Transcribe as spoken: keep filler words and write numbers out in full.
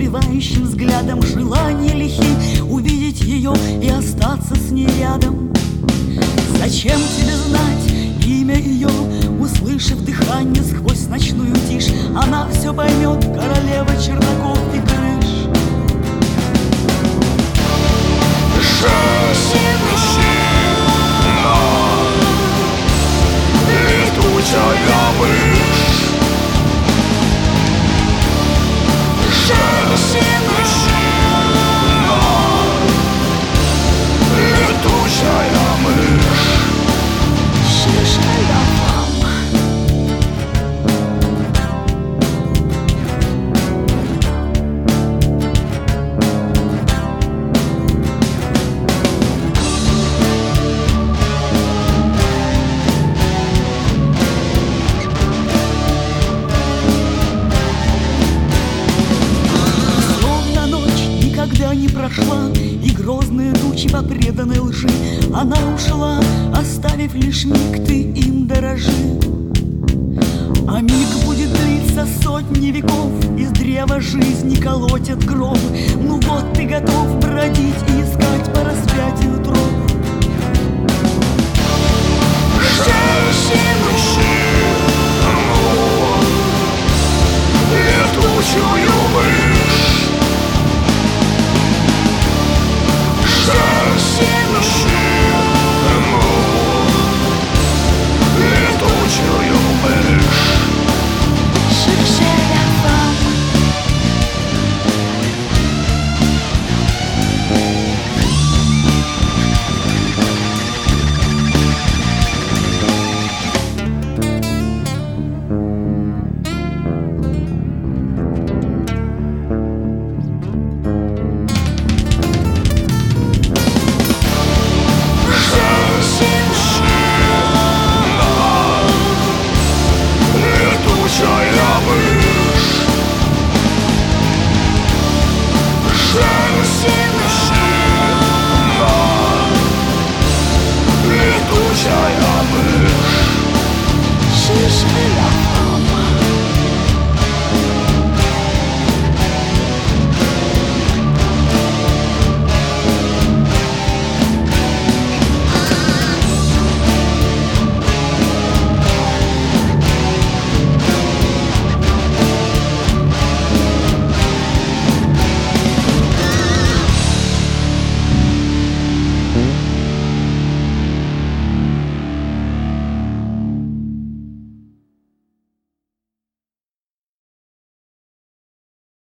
убивающим взглядом желание лихи увидеть ее и остаться с ней рядом. Зачем тебе знать имя ее, услышав дыхание сквозь ночную тишь? Она все поймет, королева черноков и крыш. Летучая мышь, женщина, летучая мышь. Не прошла, и грозные тучи по преданной лжи она ушла, оставив лишь миг, ты им дорожи. А миг будет длиться сотни веков, из древа жизни колотят гроб. Ну вот ты готов бродить и искать по распятию